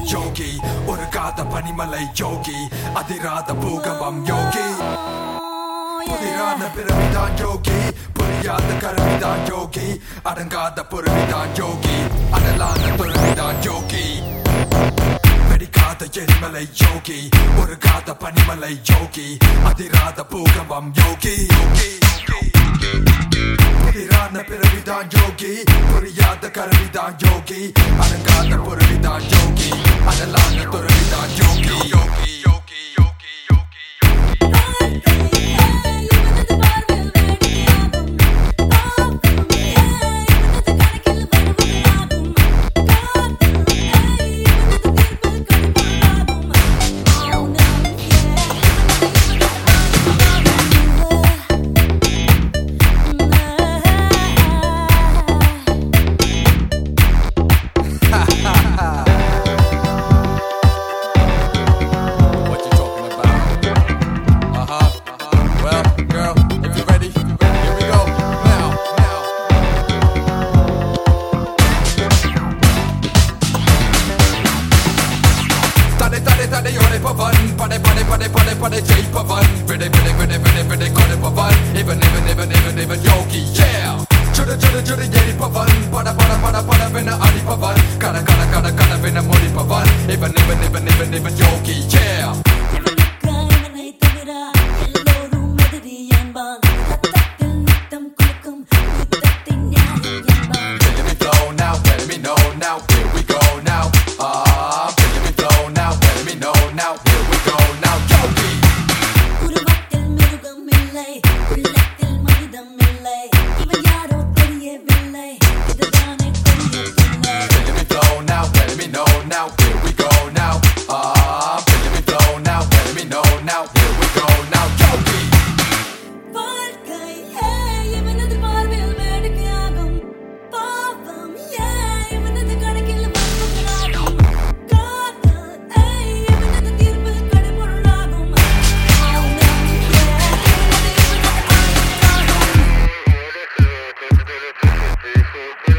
யோகி ஒரு காத பனிமலை யோகி அதிராத பூகம்பம் யோகி புதிரான பிறவிதான் யோகி புரியாத கருவிதான் யோகி அடங்காத பொருவிதான் யோகி அடலான துறவிதான் யோகி வெடிக்காத எரிமலை யோகி ஒரு காத பனிமலை யோகி அதிராத பூகம்பம் யோகி புதிரான பிறவிதான் யோகி புரியாத கருவிதான் யோகி அடங்காத பொருவிதான் யோகி அடலான துறவிதான் யோகி யோகி யோகி யோகி யோகி Pade jai pavan vede kode pavan even yogi yeah chuda yeri pavan pada vena adi pavan kada vena mori pavan even yogi yeah let me flow now let me know now here we go now let me flow now let me know now here we go now yogi now here we go now let me flow now let me know now here we go now yogi வாழ்க்கை இவனது பார்வையில் வேடிக்கையாகும் பாவம் இவனது கணக்கில் மறுபடியாகும் காதல் இவனது தீர்ப்பில் கடுபொருளாகும் மௌனம் இவனது